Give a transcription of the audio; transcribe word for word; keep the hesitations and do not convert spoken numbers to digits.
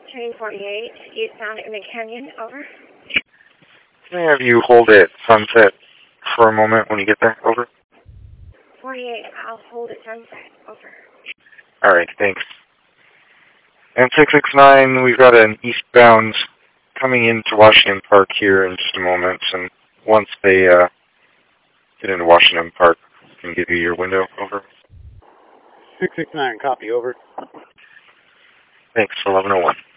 Train forty-eight, eastbound in the canyon, over. Can I have you hold at Sunset for a moment when you get there, over? forty-eight, I'll hold at Sunset, over. All right, thanks. And six six nine, we've got an eastbound coming into Washington Park here in just a moment, and once they uh, get into Washington Park, I can give you your window, over. six six nine, copy, over. Thanks, eleven oh one.